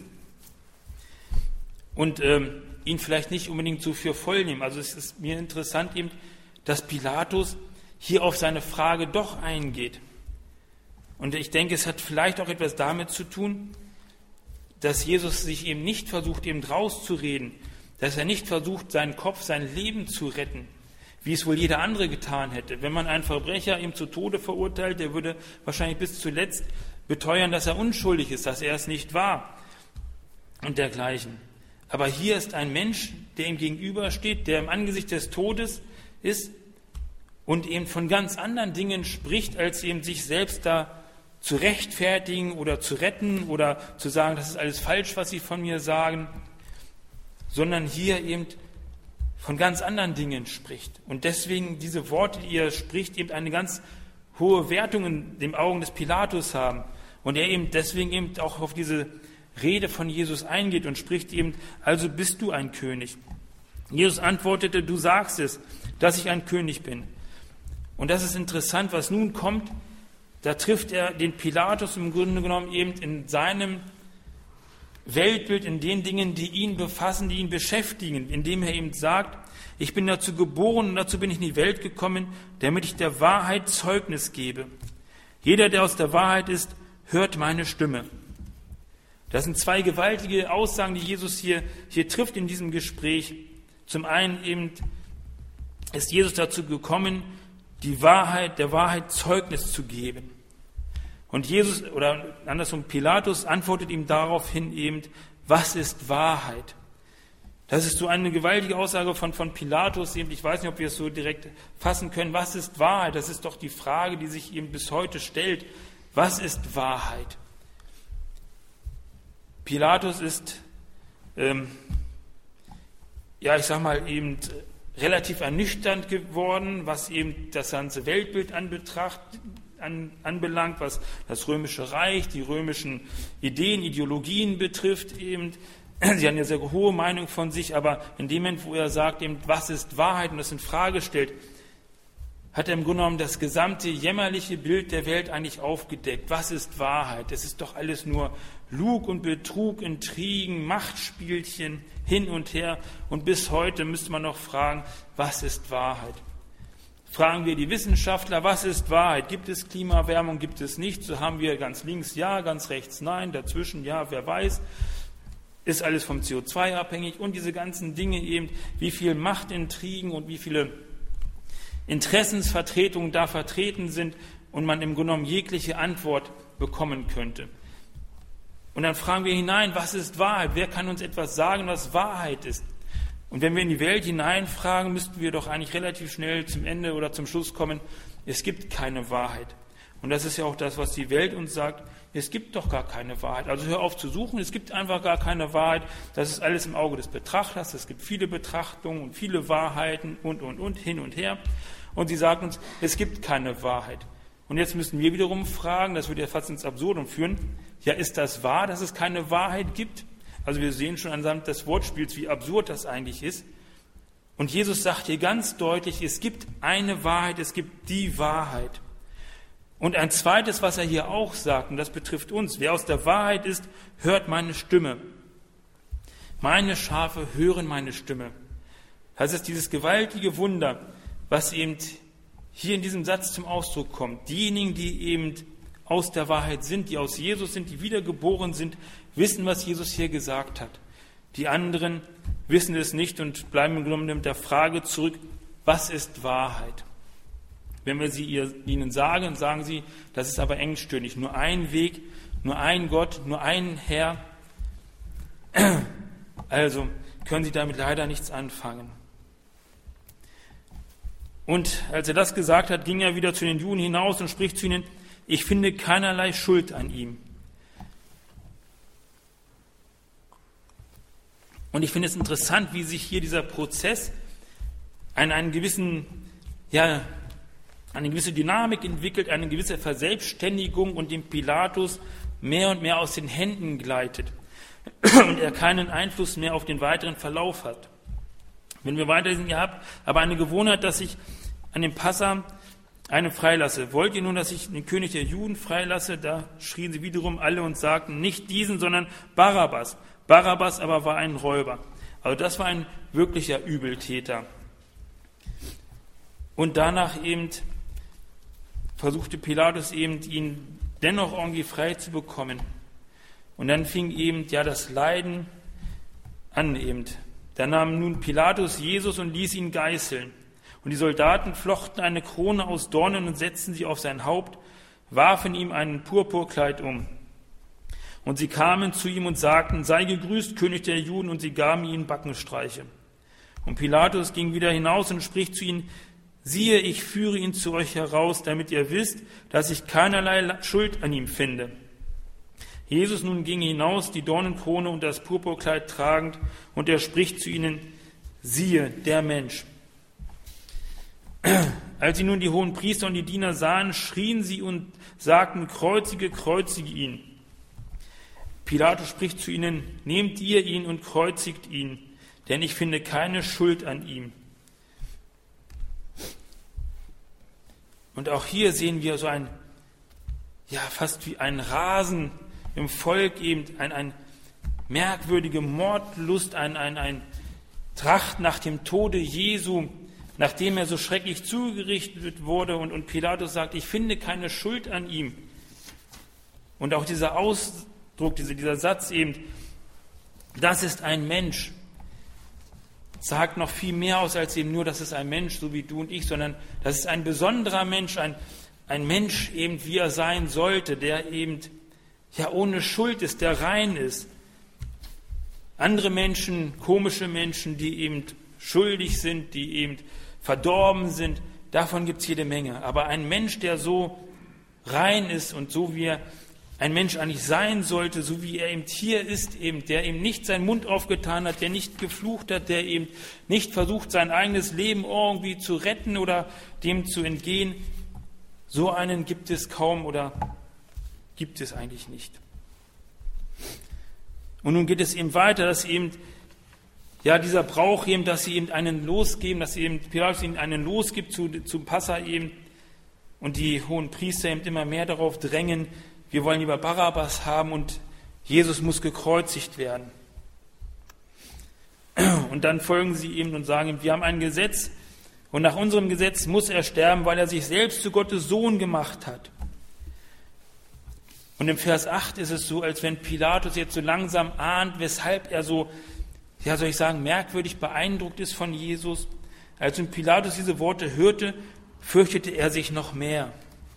Und ihn vielleicht nicht unbedingt so für voll nehmen. Also es ist mir interessant eben, dass Pilatus hier auf seine Frage doch eingeht. Und ich denke, es hat vielleicht auch etwas damit zu tun, dass Jesus sich eben nicht versucht, eben rauszureden, dass er nicht versucht, seinen Kopf, sein Leben zu retten, wie es wohl jeder andere getan hätte. Wenn man einen Verbrecher ihm zu Tode verurteilt, der würde wahrscheinlich bis zuletzt beteuern, dass er unschuldig ist, dass er es nicht war und dergleichen. Aber hier ist ein Mensch, der ihm gegenübersteht, der im Angesicht des Todes ist und eben von ganz anderen Dingen spricht, als eben sich selbst da zu rechtfertigen oder zu retten oder zu sagen, das ist alles falsch, was sie von mir sagen, sondern hier eben von ganz anderen Dingen spricht. Und deswegen diese Worte, die er spricht, eben eine ganz hohe Wertung in den Augen des Pilatus haben. Und er eben deswegen eben auch auf diese Rede von Jesus eingeht und spricht eben, also bist du ein König. Jesus antwortete, du sagst es, dass ich ein König bin. Und das ist interessant, was nun kommt. Da trifft er den Pilatus im Grunde genommen eben in seinem Weltbild, in den Dingen, die ihn befassen, die ihn beschäftigen, indem er eben sagt, ich bin dazu geboren und dazu bin ich in die Welt gekommen, damit ich der Wahrheit Zeugnis gebe. Jeder, der aus der Wahrheit ist, hört meine Stimme. Das sind zwei gewaltige Aussagen, die Jesus hier trifft in diesem Gespräch. Zum einen eben ist Jesus dazu gekommen, der Wahrheit Zeugnis zu geben. Und Jesus, oder andersrum Pilatus, antwortet ihm daraufhin eben, was ist Wahrheit? Das ist so eine gewaltige Aussage von Pilatus. Eben, ich weiß nicht, ob wir es so direkt fassen können. Was ist Wahrheit? Das ist doch die Frage, die sich eben bis heute stellt. Was ist Wahrheit? Pilatus ist, eben relativ ernüchternd geworden, was eben das ganze Weltbild anbelangt, was das Römische Reich, die römischen Ideen, Ideologien betrifft eben. Sie haben eine sehr hohe Meinung von sich, aber in dem Moment, wo er sagt, eben, was ist Wahrheit und das in Frage stellt, hat er im Grunde genommen das gesamte jämmerliche Bild der Welt eigentlich aufgedeckt. Was ist Wahrheit? Das ist doch alles nur Lug und Betrug, Intrigen, Machtspielchen, hin und her. Und bis heute müsste man noch fragen, was ist Wahrheit? Fragen wir die Wissenschaftler, was ist Wahrheit? Gibt es Klimaerwärmung, gibt es nicht? So haben wir ganz links ja, ganz rechts nein, dazwischen ja, wer weiß. Ist alles vom CO2 abhängig und diese ganzen Dinge eben, wie viel Machtintrigen und wie viele Interessensvertretungen da vertreten sind und man im Grunde genommen jegliche Antwort bekommen könnte. Und dann fragen wir hinein, was ist Wahrheit? Wer kann uns etwas sagen, was Wahrheit ist? Und wenn wir in die Welt hineinfragen, müssten wir doch eigentlich relativ schnell zum Ende oder zum Schluss kommen, es gibt keine Wahrheit. Und das ist ja auch das, was die Welt uns sagt, es gibt doch gar keine Wahrheit. Also hör auf zu suchen, es gibt einfach gar keine Wahrheit. Das ist alles im Auge des Betrachters. Es gibt viele Betrachtungen und viele Wahrheiten und, hin und her. Und sie sagt uns, es gibt keine Wahrheit. Und jetzt müssen wir wiederum fragen, das würde ja fast ins Absurdum führen, ja, ist das wahr, dass es keine Wahrheit gibt? Also wir sehen schon anhand des Wortspiels, wie absurd das eigentlich ist. Und Jesus sagt hier ganz deutlich, es gibt eine Wahrheit, es gibt die Wahrheit. Und ein zweites, was er hier auch sagt, und das betrifft uns, wer aus der Wahrheit ist, hört meine Stimme. Meine Schafe hören meine Stimme. Das ist dieses gewaltige Wunder, was eben hier in diesem Satz zum Ausdruck kommt. Diejenigen, die eben aus der Wahrheit sind, die aus Jesus sind, die wiedergeboren sind, wissen, was Jesus hier gesagt hat. Die anderen wissen es nicht und bleiben im Grunde mit der Frage zurück, was ist Wahrheit? Wenn wir sie ihnen sagen, sagen sie, das ist aber engstirnig. Nur ein Weg, nur ein Gott, nur ein Herr. Also können sie damit leider nichts anfangen. Und als er das gesagt hat, ging er wieder zu den Juden hinaus und spricht zu ihnen, ich finde keinerlei Schuld an ihm. Und ich finde es interessant, wie sich hier dieser Prozess eine gewisse Dynamik entwickelt, eine gewisse Verselbstständigung und dem Pilatus mehr und mehr aus den Händen gleitet und er keinen Einfluss mehr auf den weiteren Verlauf hat. Wenn wir weiterlesen, ihr habt aber eine Gewohnheit, dass ich an dem Passa einen freilasse. Wollt ihr nun, dass ich den König der Juden freilasse? Da schrien sie wiederum alle und sagten, nicht diesen, sondern Barabbas. Barabbas aber war ein Räuber. Also das war ein wirklicher Übeltäter. Und danach eben versuchte Pilatus eben, ihn dennoch irgendwie frei zu bekommen. Und dann fing eben das Leiden an eben. Da nahm nun Pilatus Jesus und ließ ihn geißeln. Und die Soldaten flochten eine Krone aus Dornen und setzten sie auf sein Haupt, warfen ihm ein Purpurkleid um. Und sie kamen zu ihm und sagten, sei gegrüßt, König der Juden, und sie gaben ihm Backenstreiche. Und Pilatus ging wieder hinaus und spricht zu ihnen, siehe, ich führe ihn zu euch heraus, damit ihr wisst, dass ich keinerlei Schuld an ihm finde. Jesus nun ging hinaus, die Dornenkrone und das Purpurkleid tragend, und er spricht zu ihnen, siehe, der Mensch. Als sie nun die hohen Priester und die Diener sahen, schrien sie und sagten, kreuzige, kreuzige ihn. Pilatus spricht zu ihnen, nehmt ihr ihn und kreuzigt ihn, denn ich finde keine Schuld an ihm. Und auch hier sehen wir so fast wie ein Rasen im Volk, eben ein merkwürdige Mordlust, ein Tracht nach dem Tode Jesu, nachdem er so schrecklich zugerichtet wurde. Und Pilatus sagt, ich finde keine Schuld an ihm. Und auch dieser Ausdruck, dieser Satz eben, das ist ein Mensch, sagt noch viel mehr aus als eben nur, das ist ein Mensch, so wie du und ich, sondern das ist ein besonderer Mensch, ein Mensch eben, wie er sein sollte, der eben ohne Schuld ist, der rein ist. Andere Menschen, komische Menschen, die eben schuldig sind, die eben verdorben sind, davon gibt es jede Menge. Aber ein Mensch, der so rein ist und so wie er ein Mensch eigentlich sein sollte, so wie er eben hier ist, eben, der eben nicht seinen Mund aufgetan hat, der nicht geflucht hat, der eben nicht versucht, sein eigenes Leben irgendwie zu retten oder dem zu entgehen, so einen gibt es kaum oder gibt es eigentlich nicht. Und nun geht es eben weiter, dass eben dieser Brauch eben, dass sie eben einen losgeben, dass eben Pilatus ihnen einen losgibt zum Passa eben und die hohen Priester eben immer mehr darauf drängen, wir wollen lieber Barabbas haben und Jesus muss gekreuzigt werden. Und dann folgen sie ihm und sagen ihm, wir haben ein Gesetz und nach unserem Gesetz muss er sterben, weil er sich selbst zu Gottes Sohn gemacht hat. Und im Vers 8 ist es so, als wenn Pilatus jetzt so langsam ahnt, weshalb er so, merkwürdig beeindruckt ist von Jesus. Als Pilatus diese Worte hörte, fürchtete er sich noch mehr.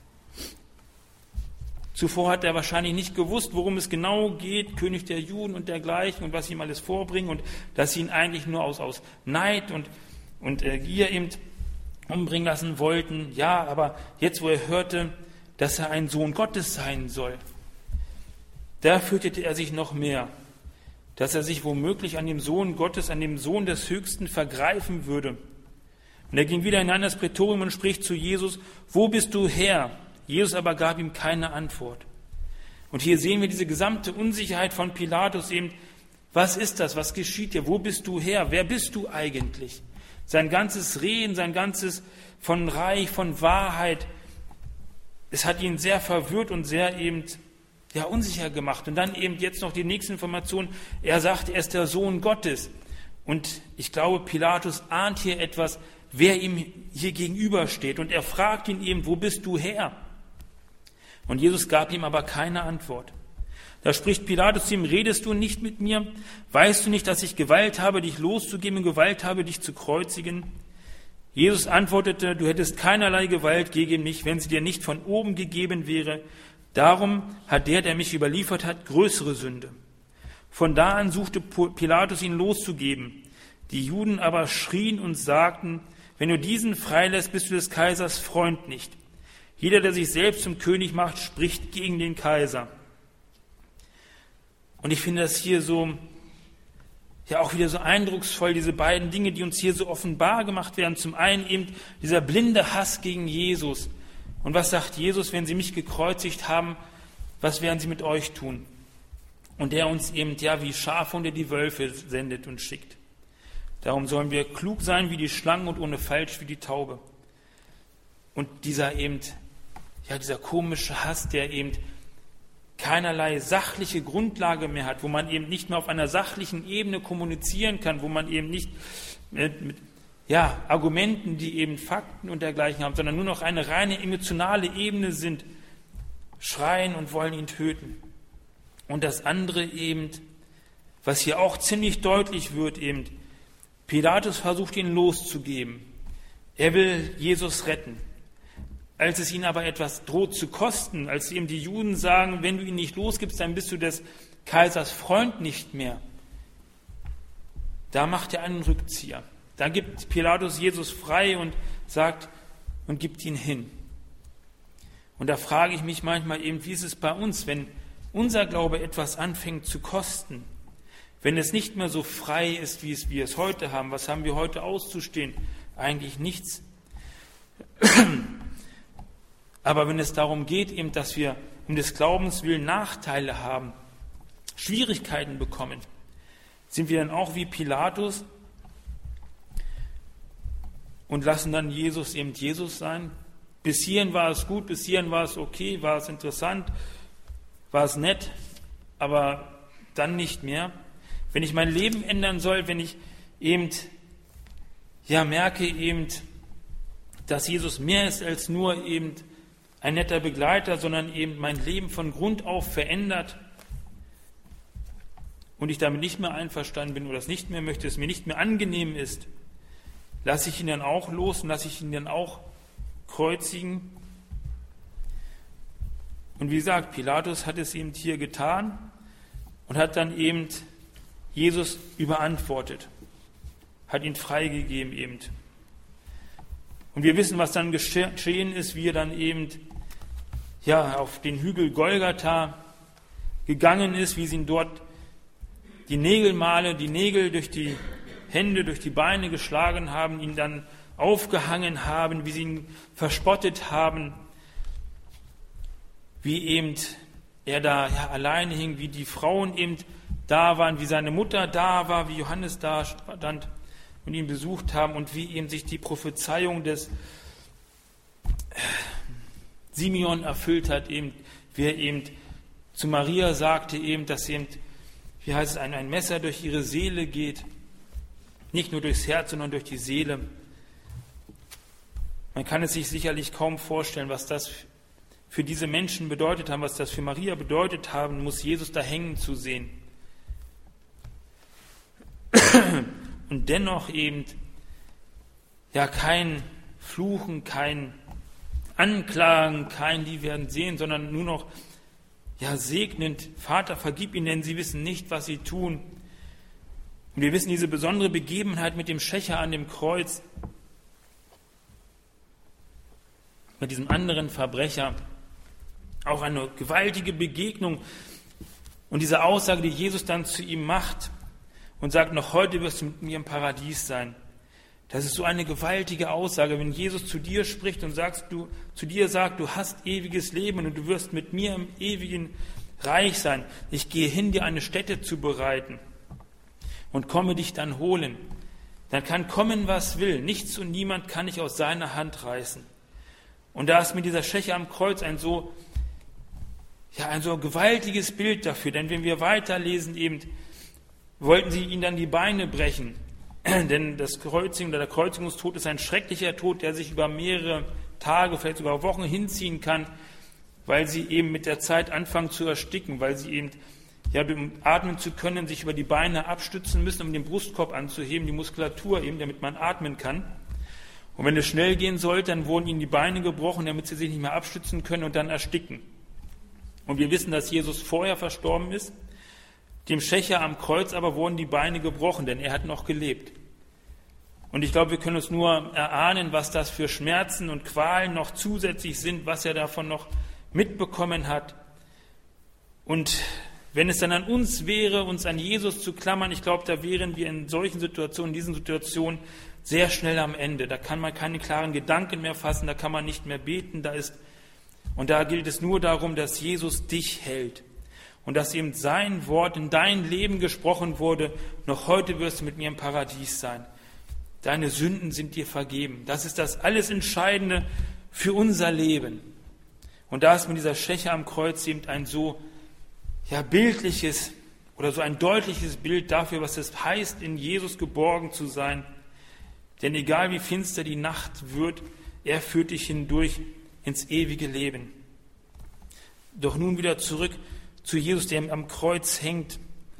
Zuvor hat er wahrscheinlich nicht gewusst, worum es genau geht, König der Juden und dergleichen und was sie ihm alles vorbringen und dass sie ihn eigentlich nur aus Neid und Gier eben umbringen lassen wollten. Ja, aber jetzt, wo er hörte, dass er ein Sohn Gottes sein soll, da fürchtete er sich noch mehr, dass er sich womöglich an dem Sohn Gottes, an dem Sohn des Höchsten vergreifen würde. Und er ging wieder hinein in das Prätorium und spricht zu Jesus, wo bist du Herr? Jesus aber gab ihm keine Antwort. Und hier sehen wir diese gesamte Unsicherheit von Pilatus eben. Was ist das? Was geschieht hier? Wo bist du her? Wer bist du eigentlich? Sein ganzes Reden, sein ganzes von Reich, von Wahrheit, es hat ihn sehr verwirrt und sehr eben unsicher gemacht. Und dann eben jetzt noch die nächste Information. Er sagt, er ist der Sohn Gottes. Und ich glaube, Pilatus ahnt hier etwas, wer ihm hier gegenübersteht. Und er fragt ihn eben, wo bist du her? Und Jesus gab ihm aber keine Antwort. Da spricht Pilatus zu ihm, redest du nicht mit mir? Weißt du nicht, dass ich Gewalt habe, dich loszugeben und Gewalt habe, dich zu kreuzigen? Jesus antwortete, du hättest keinerlei Gewalt gegen mich, wenn sie dir nicht von oben gegeben wäre. Darum hat der mich überliefert hat, größere Sünde. Von da an suchte Pilatus, ihn loszugeben. Die Juden aber schrien und sagten, wenn du diesen freilässt, bist du des Kaisers Freund nicht. Jeder, der sich selbst zum König macht, spricht gegen den Kaiser. Und ich finde das hier so, auch wieder so eindrucksvoll, diese beiden Dinge, die uns hier so offenbar gemacht werden. Zum einen eben dieser blinde Hass gegen Jesus. Und was sagt Jesus, wenn sie mich gekreuzigt haben, was werden sie mit euch tun? Und der uns eben, wie Schafe unter die Wölfe sendet und schickt. Darum sollen wir klug sein wie die Schlangen und ohne Falsch wie die Taube. Und dieser komische Hass, der eben keinerlei sachliche Grundlage mehr hat, wo man eben nicht mehr auf einer sachlichen Ebene kommunizieren kann, wo man eben nicht mit Argumenten, die eben Fakten und dergleichen haben, sondern nur noch eine reine emotionale Ebene sind, schreien und wollen ihn töten. Und das andere eben, was hier auch ziemlich deutlich wird, eben, Pilatus versucht ihn loszugeben. Er will Jesus retten. Als es ihn aber etwas droht zu kosten, als ihm die Juden sagen, wenn du ihn nicht losgibst, dann bist du des Kaisers Freund nicht mehr, da macht er einen Rückzieher. Da gibt Pilatus Jesus frei und sagt, und gibt ihn hin. Und da frage ich mich manchmal eben, wie ist es bei uns, wenn unser Glaube etwas anfängt zu kosten, wenn es nicht mehr so frei ist, wie wir es heute haben. Was haben wir heute auszustehen? Eigentlich nichts. Aber wenn es darum geht, eben, dass wir um des Glaubens willen Nachteile haben, Schwierigkeiten bekommen, sind wir dann auch wie Pilatus und lassen dann Jesus eben Jesus sein? Bis hierhin war es gut, bis hierhin war es okay, war es interessant, war es nett, aber dann nicht mehr. Wenn ich mein Leben ändern soll, wenn ich eben merke eben, dass Jesus mehr ist als nur eben ein netter Begleiter, sondern eben mein Leben von Grund auf verändert und ich damit nicht mehr einverstanden bin oder es nicht mehr möchte, es mir nicht mehr angenehm ist, lasse ich ihn dann auch los und lasse ich ihn dann auch kreuzigen. Und wie gesagt, Pilatus hat es eben hier getan und hat dann eben Jesus überantwortet, hat ihn freigegeben eben. Und wir wissen, was dann geschehen ist, wie er dann eben auf den Hügel Golgatha gegangen ist, wie sie ihn dort die Nägel durch die Hände, durch die Beine geschlagen haben, ihn dann aufgehangen haben, wie sie ihn verspottet haben, wie eben er da alleine hing, wie die Frauen eben da waren, wie seine Mutter da war, wie Johannes da stand und ihn besucht haben und wie eben sich die Prophezeiung des Simeon erfüllt hat, eben, wie er eben zu Maria sagte, eben, dass eben, wie heißt es, ein Messer durch ihre Seele geht, nicht nur durchs Herz, sondern durch die Seele. Man kann es sich sicherlich kaum vorstellen, was das für diese Menschen bedeutet haben, was das für Maria bedeutet haben muss, Jesus da hängen zu sehen. Und dennoch eben kein Fluchen, kein Anklagen, kein die werden sehen, sondern nur noch segnend, Vater, vergib ihnen, denn sie wissen nicht, was sie tun. Und wir wissen diese besondere Begebenheit mit dem Schächer an dem Kreuz, mit diesem anderen Verbrecher, auch eine gewaltige Begegnung und diese Aussage, die Jesus dann zu ihm macht und sagt, noch heute wirst du mit mir im Paradies sein. Das ist so eine gewaltige Aussage, wenn Jesus zu dir spricht und zu dir sagt, du hast ewiges Leben und du wirst mit mir im ewigen Reich sein. Ich gehe hin, dir eine Stätte zu bereiten und komme dich dann holen. Dann kann kommen, was will. Nichts und niemand kann ich aus seiner Hand reißen. Und da ist mir dieser Schächer am Kreuz ein so gewaltiges Bild dafür. Denn wenn wir weiterlesen, eben wollten sie ihn dann die Beine brechen. Denn das Kreuzigen oder der Kreuzigungstod ist ein schrecklicher Tod, der sich über mehrere Tage, vielleicht sogar Wochen hinziehen kann, weil sie eben mit der Zeit anfangen zu ersticken, weil sie eben, um atmen zu können, sich über die Beine abstützen müssen, um den Brustkorb anzuheben, die Muskulatur eben, damit man atmen kann. Und wenn es schnell gehen sollte, dann wurden ihnen die Beine gebrochen, damit sie sich nicht mehr abstützen können und dann ersticken. Und wir wissen, dass Jesus vorher verstorben ist. Dem Schächer am Kreuz aber wurden die Beine gebrochen, denn er hat noch gelebt. Und ich glaube, wir können uns nur erahnen, was das für Schmerzen und Qualen noch zusätzlich sind, was er davon noch mitbekommen hat. Und wenn es dann an uns wäre, uns an Jesus zu klammern, ich glaube, da wären wir in solchen Situationen, in diesen Situationen sehr schnell am Ende. Da kann man keine klaren Gedanken mehr fassen, da kann man nicht mehr beten. Und da gilt es nur darum, dass Jesus dich hält. Und dass eben sein Wort in dein Leben gesprochen wurde, noch heute wirst du mit mir im Paradies sein. Deine Sünden sind dir vergeben. Das ist das alles Entscheidende für unser Leben. Und da ist mir dieser Schächer am Kreuz eben ein so bildliches oder so ein deutliches Bild dafür, was es heißt, in Jesus geborgen zu sein. Denn egal wie finster die Nacht wird, er führt dich hindurch ins ewige Leben. Doch nun wieder zurück zu Jesus, der am Kreuz hängt.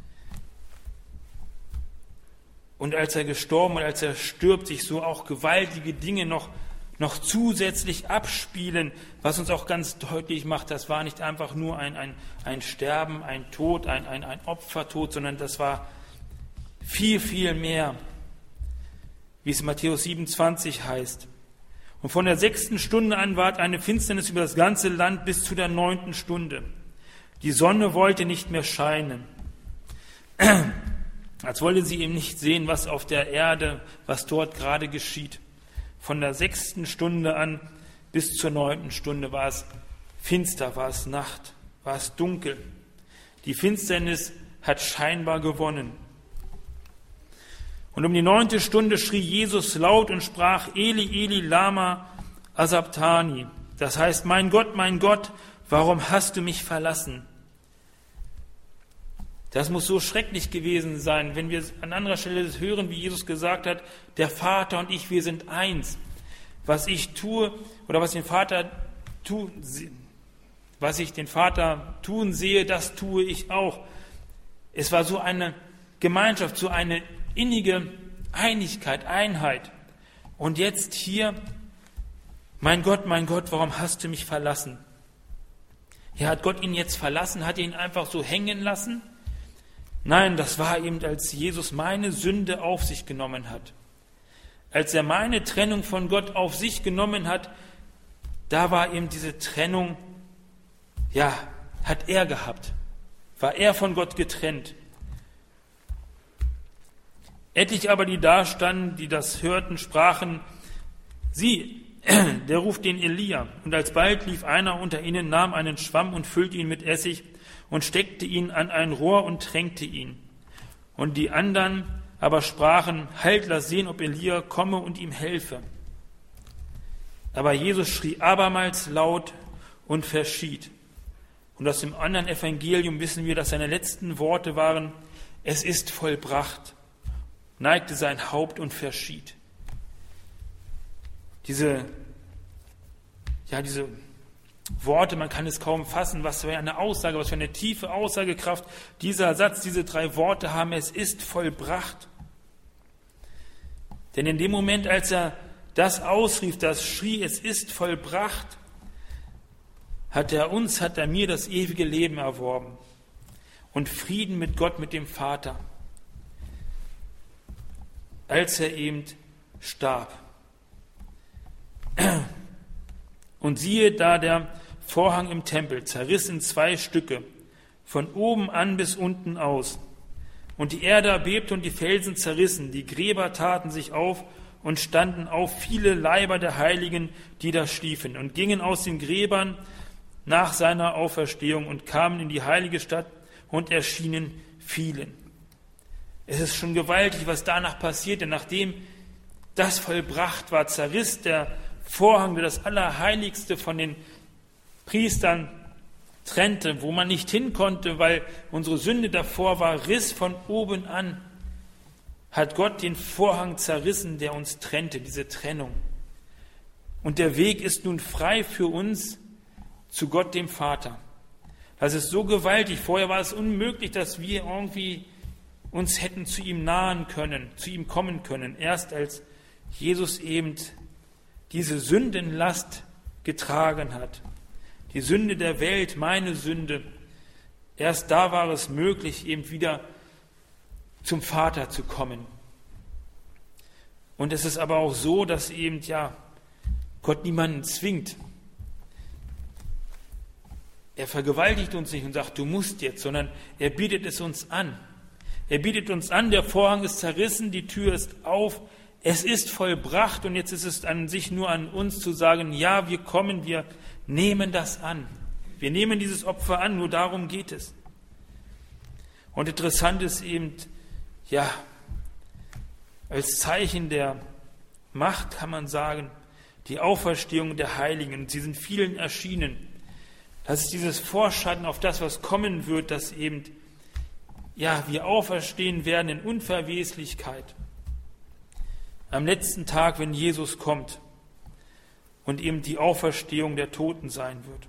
Und als er gestorben und als er stirbt, sich so auch gewaltige Dinge noch zusätzlich abspielen, was uns auch ganz deutlich macht, das war nicht einfach nur ein Sterben, ein Tod, ein Opfertod, sondern das war viel, viel mehr, wie es in Matthäus 27 heißt. Und von der 6. Stunde an ward eine Finsternis über das ganze Land bis zu der 9. Stunde. Die Sonne wollte nicht mehr scheinen. Als wollte sie eben nicht sehen, was auf der Erde, was dort gerade geschieht. Von der 6. Stunde an bis zur 9. Stunde war es finster, war es Nacht, war es dunkel. Die Finsternis hat scheinbar gewonnen. Und um die 9. Stunde schrie Jesus laut und sprach, Eli, Eli, lama asabtani. Das heißt, mein Gott, warum hast du mich verlassen? Das muss so schrecklich gewesen sein, wenn wir an anderer Stelle das hören, wie Jesus gesagt hat, der Vater und ich, wir sind eins. Was ich tue oder was ich den Vater tun sehe, das tue ich auch. Es war so eine Gemeinschaft, so eine innige Einigkeit, Einheit. Und jetzt hier, mein Gott, warum hast du mich verlassen? Ja, hat Gott ihn jetzt verlassen? Hat er ihn einfach so hängen lassen? Nein, das war eben, als Jesus meine Sünde auf sich genommen hat. Als er meine Trennung von Gott auf sich genommen hat, da war eben diese Trennung, ja, hat er gehabt. War er von Gott getrennt. Etliche aber, die da standen, die das hörten, sprachen, sieh, der ruft den Elia. Und alsbald lief einer unter ihnen, nahm einen Schwamm und füllte ihn mit Essig und steckte ihn an ein Rohr und tränkte ihn. Und die anderen aber sprachen, halt, lass sehen, ob Elia komme und ihm helfe. Aber Jesus schrie abermals laut und verschied. Und aus dem anderen Evangelium wissen wir, dass seine letzten Worte waren, es ist vollbracht, neigte sein Haupt und verschied. Diese Worte, man kann es kaum fassen, was für eine Aussage, was für eine tiefe Aussagekraft dieser Satz, diese 3 Worte haben, es ist vollbracht. Denn in dem Moment, als er das ausrief, das schrie, es ist vollbracht, hat er mir das ewige Leben erworben und Frieden mit Gott, mit dem Vater, als er eben starb. Und siehe, da der Vorhang im Tempel zerriss in 2 Stücke, von oben an bis unten aus. Und die Erde erbebte und die Felsen zerrissen, die Gräber taten sich auf und standen auf viele Leiber der Heiligen, die da schliefen, und gingen aus den Gräbern nach seiner Auferstehung und kamen in die heilige Stadt und erschienen vielen. Es ist schon gewaltig, was danach passierte. Nachdem das vollbracht war, zerriss der Vorhang, der das Allerheiligste von den Priestern trennte, wo man nicht hin konnte, weil unsere Sünde davor war, riss von oben an, hat Gott den Vorhang zerrissen, der uns trennte, diese Trennung. Und der Weg ist nun frei für uns zu Gott, dem Vater. Das ist so gewaltig. Vorher war es unmöglich, dass wir irgendwie uns hätten zu ihm nahen können, zu ihm kommen können. Erst als Jesus eben diese Sündenlast getragen hat, die Sünde der Welt, meine Sünde, erst da war es möglich, eben wieder zum Vater zu kommen. Und es ist aber auch so, dass eben, Gott niemanden zwingt. Er vergewaltigt uns nicht und sagt, du musst jetzt, sondern er bietet es uns an. Er bietet uns an, der Vorhang ist zerrissen, die Tür ist auf, es ist vollbracht und jetzt ist es an sich nur an uns zu sagen, ja, wir kommen, wir nehmen das an. Wir nehmen dieses Opfer an, nur darum geht es. Und interessant ist eben, als Zeichen der Macht kann man sagen, die Auferstehung der Heiligen. Und sie sind vielen erschienen. Das ist dieses Vorschatten auf das, was kommen wird, dass eben, wir auferstehen werden in Unverweslichkeit. Am letzten Tag, wenn Jesus kommt und eben die Auferstehung der Toten sein wird.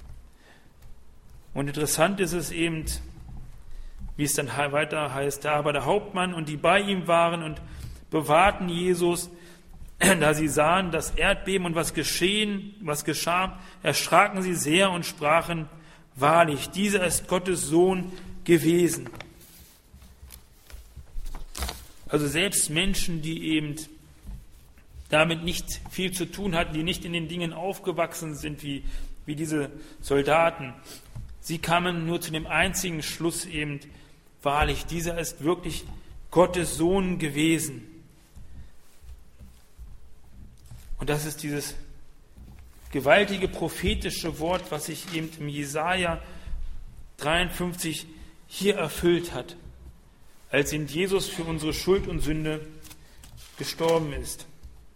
Und interessant ist es eben, wie es dann weiter heißt, da aber der Hauptmann und die bei ihm waren und bewahrten Jesus, da sie sahen das Erdbeben und was geschah, erschraken sie sehr und sprachen, wahrlich, dieser ist Gottes Sohn gewesen. Also selbst Menschen, die eben damit nicht viel zu tun hatten, die nicht in den Dingen aufgewachsen sind wie diese Soldaten. Sie kamen nur zu dem einzigen Schluss eben, wahrlich, dieser ist wirklich Gottes Sohn gewesen. Und das ist dieses gewaltige prophetische Wort, was sich eben im Jesaja 53 hier erfüllt hat, als eben Jesus für unsere Schuld und Sünde gestorben ist.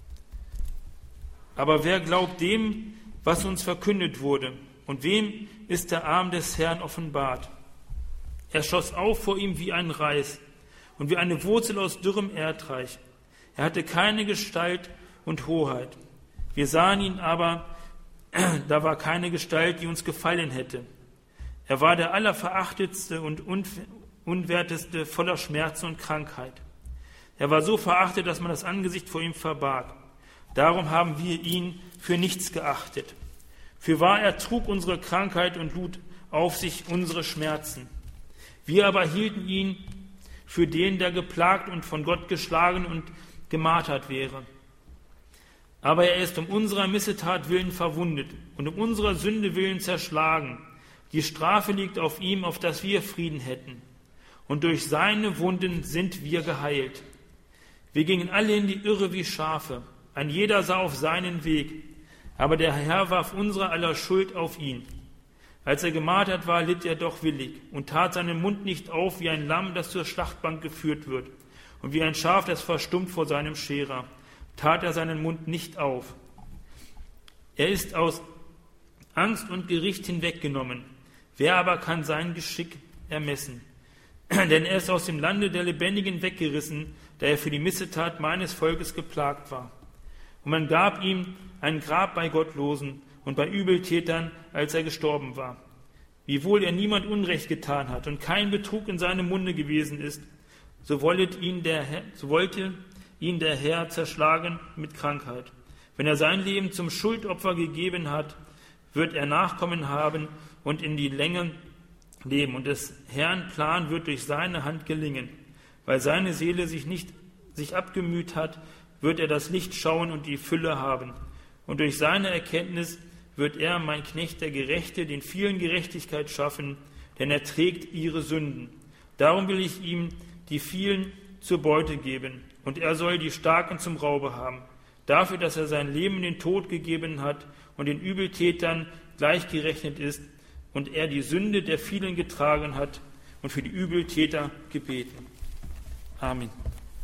Aber wer glaubt dem, was uns verkündet wurde? Und wem ist der Arm des Herrn offenbart? Er schoss auf vor ihm wie ein Reis und wie eine Wurzel aus dürrem Erdreich. Er hatte keine Gestalt und Hoheit. Wir sahen ihn aber, da war keine Gestalt, die uns gefallen hätte. Er war der Allerverachtetste und Unwerteste, voller Schmerzen und Krankheit. Er war so verachtet, dass man das Angesicht vor ihm verbarg. Darum haben wir ihn für nichts geachtet. Fürwahr, er trug unsere Krankheit und lud auf sich unsere Schmerzen. Wir aber hielten ihn für den, der geplagt und von Gott geschlagen und gemartert wäre. Aber er ist um unserer Missetat willen verwundet und um unserer Sünde willen zerschlagen. Die Strafe liegt auf ihm, auf dass wir Frieden hätten. Und durch seine Wunden sind wir geheilt. Wir gingen alle in die Irre wie Schafe. Ein jeder sah auf seinen Weg. Aber der Herr warf unsere aller Schuld auf ihn. Als er gemartert war, litt er doch willig und tat seinen Mund nicht auf wie ein Lamm, das zur Schlachtbank geführt wird, und wie ein Schaf, das verstummt vor seinem Scherer, tat er seinen Mund nicht auf. Er ist aus Angst und Gericht hinweggenommen. Wer aber kann sein Geschick ermessen? Denn er ist aus dem Lande der Lebendigen weggerissen, da er für die Missetat meines Volkes geplagt war. Und man gab ihm ein Grab bei Gottlosen und bei Übeltätern, als er gestorben war. Wiewohl er niemand Unrecht getan hat und kein Betrug in seinem Munde gewesen ist, so wollte ihn der Herr zerschlagen mit Krankheit. Wenn er sein Leben zum Schuldopfer gegeben hat, wird er Nachkommen haben und in die Länge leben. Und des Herrn Plan wird durch seine Hand gelingen. Weil seine Seele sich abgemüht hat, wird er das Licht schauen und die Fülle haben. Und durch seine Erkenntnis wird er, mein Knecht, der Gerechte, den vielen Gerechtigkeit schaffen, denn er trägt ihre Sünden. Darum will ich ihm die vielen zur Beute geben, und er soll die Starken zum Raube haben, dafür, dass er sein Leben in den Tod gegeben hat und den Übeltätern gleichgerechnet ist, und er die Sünde der vielen getragen hat und für die Übeltäter gebeten. Amen.